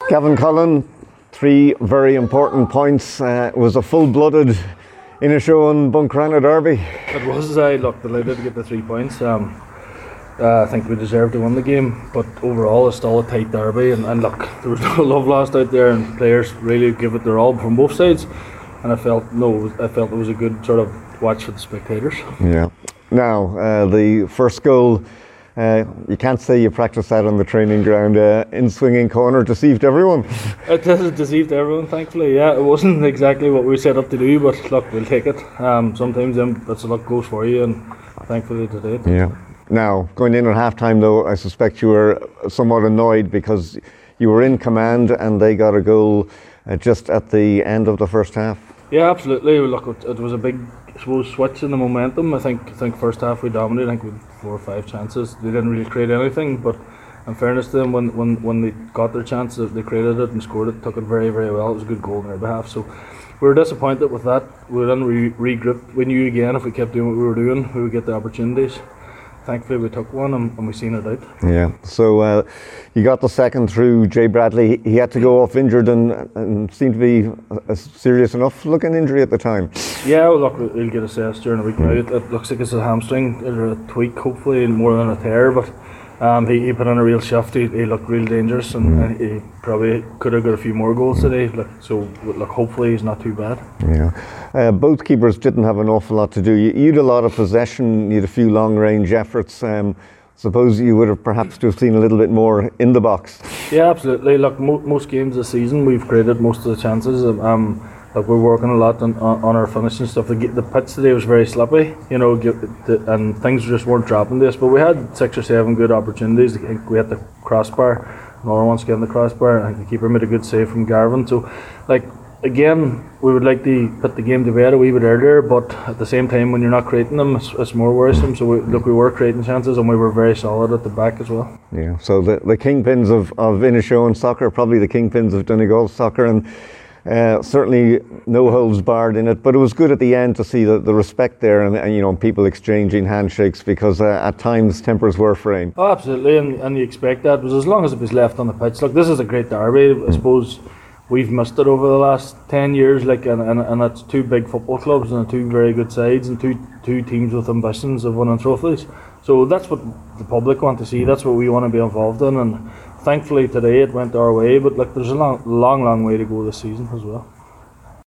Gavin Cullen, 3 very important points. It was a full-blooded Inishowen Buncrana derby. It was. I looked delighted to get the 3 points. I think we deserved to win the game, but overall it's still a tight derby. And look, there was no love lost out there, and players really give it their all from both sides. And I felt it was a good sort of watch for the spectators. Yeah. Now the first goal. You can't say you practiced that on the training ground. In swinging corner deceived everyone. It deceived everyone, thankfully. Yeah, it wasn't exactly what we set up to do, but look, we'll take it. Sometimes that's luck goes for you, and thankfully today. Yeah. Now going in at half-time, though, I suspect you were somewhat annoyed because you were in command and they got a goal just at the end of the first half. Yeah, absolutely. Look, it was a big, I suppose, switch in the momentum. I think first half we dominated. I think we had 4 or 5 chances. They didn't really create anything, but in fairness to them, when they got their chance, they created it and scored it, took it very, very well. It was a good goal on their behalf. So we were disappointed with that. We then regrouped. We knew again if we kept doing what we were doing, we would get the opportunities. Thankfully we took one and we seen it out. Yeah, so you got the second through Jay Bradley. He had to go off injured and seemed to be a serious enough looking injury at the time. Yeah, well, look, he'll get assessed during the week now. It looks like it's a hamstring or a tweak, hopefully, more than a tear, but he put on a real shift. He looked real dangerous, and he probably could have got a few more goals today. So hopefully he's not too bad. Yeah, both keepers didn't have an awful lot to do. You had a lot of possession. You had a few long-range efforts. Suppose you would have perhaps just seen a little bit more in the box. Yeah, absolutely. Look, most games this season we've created most of the chances. We're working a lot on our finishing stuff. The pitch today was very slippy, and things just weren't dropping to us. But we had 6 or 7 good opportunities. I think we had the crossbar, another one's getting the crossbar. I think the keeper made a good save from Garvin. So, again, we would like to put the game to bed a wee bit earlier, but at the same time, when you're not creating them, it's more worrisome. So we were creating chances, and we were very solid at the back as well. Yeah. So the kingpins of Inishowen soccer, probably the kingpins of Donegal soccer, and certainly no holds barred in it. But it was good at the end to see the respect there, and people exchanging handshakes, because at times tempers were fraying. Oh, absolutely, and you expect that. But as long as it was left on the pitch, look, this is a great derby. I suppose we've missed it over the last 10 years, and that's 2 big football clubs and 2 very good sides and two teams with ambitions of winning trophies. So that's what the public want to see. That's what we want to be involved in, and thankfully today it went our way. But there's a long way to go this season as well.